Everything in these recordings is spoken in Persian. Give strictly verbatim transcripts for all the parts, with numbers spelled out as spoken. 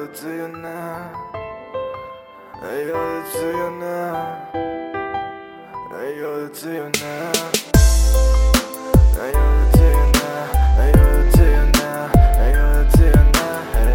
یادته یا نه یادته یا نه یادته یا نه یادته یا نه یادته یا نه یادته یا نه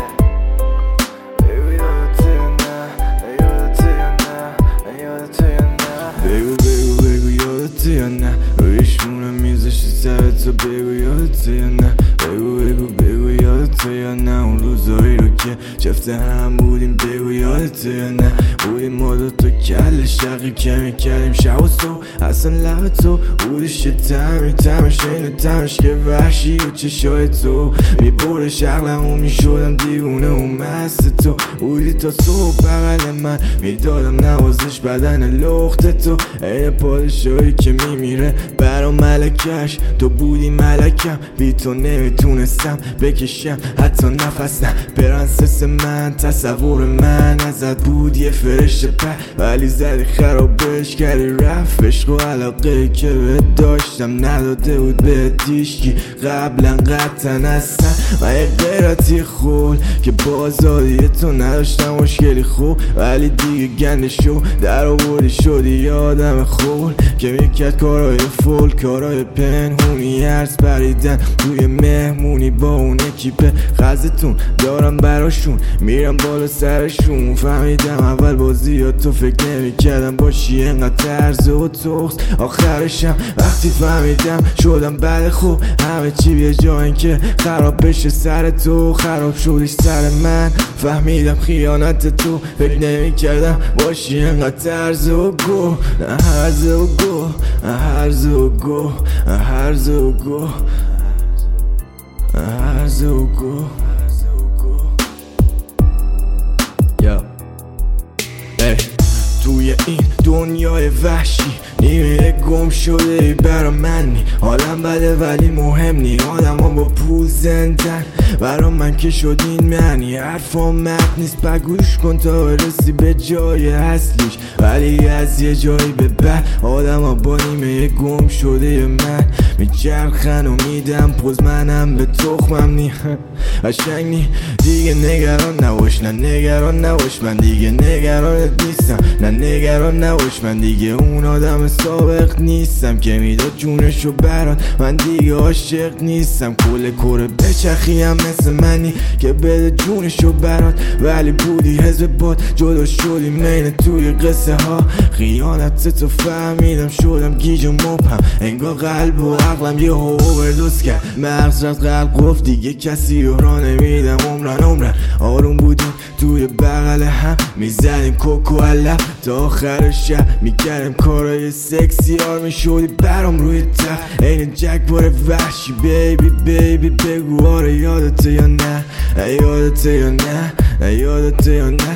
بگو یادته یا نه یادته یا نه یادته یا نه بگو بگو بگو یادته یا نه روی شونم میذاشتی سرت بگو یادته یا نه بگو بگو بگو یادته یا نه اون روزایی رو که جفت هم بودیم بگو یادته یا نه بودیم ما دوتا کل شقی کمی کردیم شب و صبح اصلا لب تو بودش یه تمی تمش اینه تمش که وحشی و چشای تو میبره شغلم و میشدم دیوونه و مست تو بودی تا صبح بغل من میدادم نوازش بدن لخت تو این پادشاهی که میمیره برا ملکش تو بودی ملکم بی تو نمیتونستم بکشم حتی نفس نه پرنسس من تصور من ازت بود یه فرشته پر ولی زدی خرابش کردی رفت عشق و علاقه که بهت داشتم نداده بود بهت هیچکی قبلا قطعا هستن من یه غیرتی خول که بازاری تو نداشتم مشکلی خوب ولی دیگه گندشو در آوردی شدی یادم خول که میکرد کارهای فول کارهای پنهونی عرض پریدن توی مهمونی با اون اکیپه خزتون دارم براشون میرم بالا سرشون فهمیدم اول بازی ها تو فکر نمی کردم باشی اینقدر طرز و تخص آخرشم وقتی فهمیدم شدم بعد خوب همه چی به جای این که خراب بشه سر تو خراب شدیش سر من فهمیدم خیانت تو فکر نمی کردم باشی اینقدر طرز و گو نه هرز و گو نه هرز و گو نه هرز و گو هرز و گو یا ای توی این دنیای وحشی نیمه گم شده برا من نی حالم بده ولی مهم نی آدم ها با پول زندن برا من که شد این معنی حرفام مرد نیست بگوش کن تا برسی به جای اصلیش ولی از یه جایی به بعد آدم ها با نیمه گم شده من میچرخن و میدم پوز منم به تخمم نی قشنگ نی دیگه نگران نباش نه نگران نباش من دیگه نگرانت نیستم نه نگران نباش من دیگه اون آدم سابق نیستم که میداد جونشو برات من دیگه عاشق نیستم کل کوره بچخیم مثل منی که بده جونشو برات ولی بودی حزب باد جدا شدی مینه توی قصه ها خیانت تو فهمیدم شدم گیج و مبهم انگار قلب و عقلم یه اووردوز کرد مغز رفت قلب گفت دیگه کسی رو را نمیدم عمرن عمرن آروم بودیم توی بغل هم میزدیم کوکو علم تا آخر شب میکردیم کارای سکسی آر میشدی برام روی تخت این جکبار وحشی بیبی بیبی بگو آره یادته یا نه یادته یا نه یادته یا نه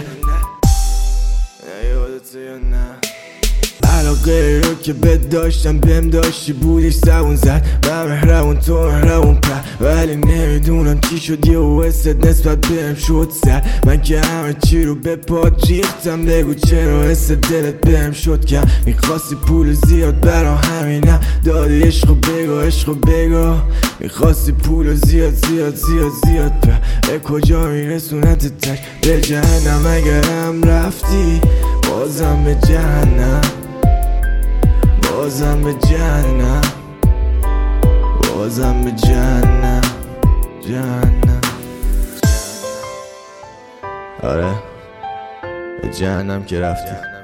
یادته یا نه علاقه رو که بد داشتم بهم داشتی بودیش زبون زد من مهربون تو مهربون پر ولی نمیدونم چی شد یه وست نسبت بهم شد سر من که همه چی رو به پات ریختم بگو چرا حس دلت بهم شد کم میخواستی پول زیاد برا همینم دادی عشقو بگو عشقو بگو میخواستی پول زیاد زیاد زیاد زیاد به کجا میرسونت تک به جهنم اگرم رفتی بازم به جهنم بازم به جهنم بازم به جهنم جهنم آره به جهنم که رفتی